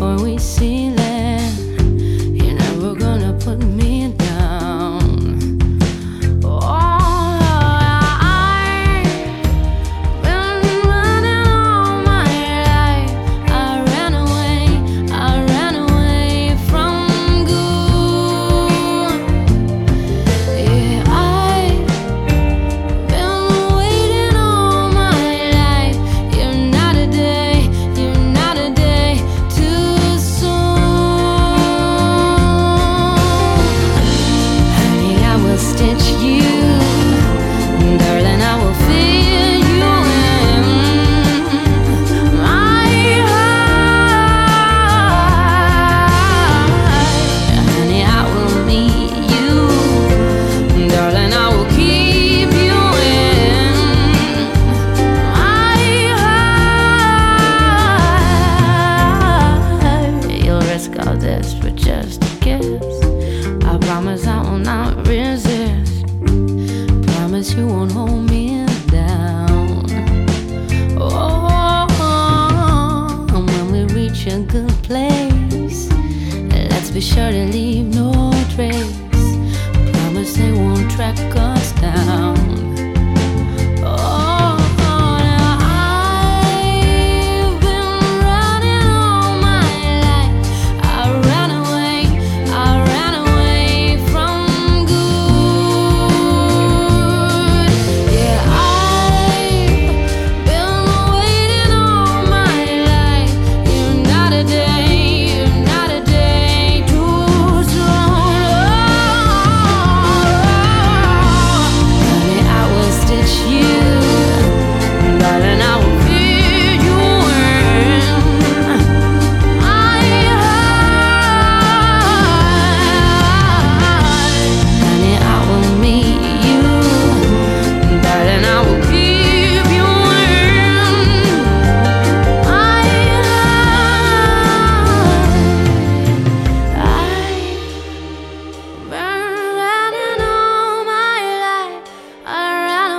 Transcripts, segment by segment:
before we see land. You're never gonna put me down. Oh, I've been running all my life. I ran away from good. Yeah, I've been waiting all my life. You're not a day too soon. Honey, I will stitch you, darling, I will fill you in my heart. Honey, I will meet you, darling, I will keep you in my heart. You'll risk all this for just a kiss. I promise I will not resist. Promise you won't hold me down. Oh, and when we reach a good place, let's be sure to leave no trace. Promise they won't track us down. Oh, now I've been running all my life. I ran away from good. Yeah, I've been waiting all my life. You're not a day too soon. Honey, I will stitch you, darling, I will fill you in my heart. Honey, I will meet you, darling, I will keep you in my heart. I've been running all my life. I ran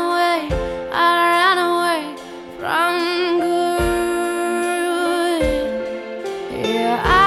away from good. Yeah,